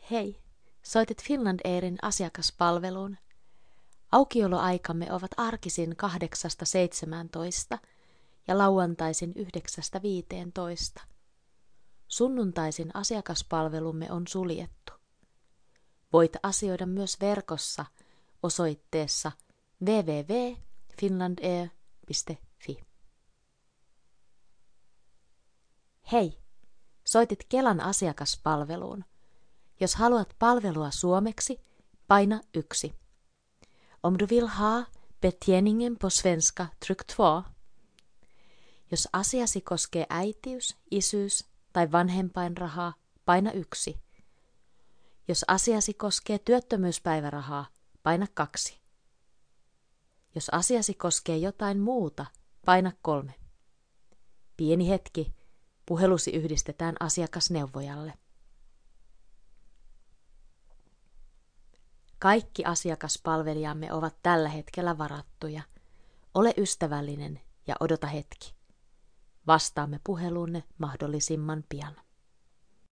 Hei, soitit Finland Airin asiakaspalveluun. Aukioloaikamme ovat arkisin 8–17 ja lauantaisin 9–15. Sunnuntaisin asiakaspalvelumme on suljettu. Voit asioida myös verkossa osoitteessa www.finlandair.fi. Hei, soitit Kelan asiakaspalveluun. Jos haluat palvelua suomeksi, paina 1. Om du vill ha betjäningen på svenska, tryck 2. Jos asiasi koskee äitiys, isyys tai vanhempainrahaa, paina 1. Jos asiasi koskee työttömyyspäivärahaa, paina 2. Jos asiasi koskee jotain muuta, paina 3. Pieni hetki, puhelusi yhdistetään asiakasneuvojalle. Kaikki asiakaspalvelijamme ovat tällä hetkellä varattuja. Ole ystävällinen ja odota hetki. Vastaamme puheluunne mahdollisimman pian.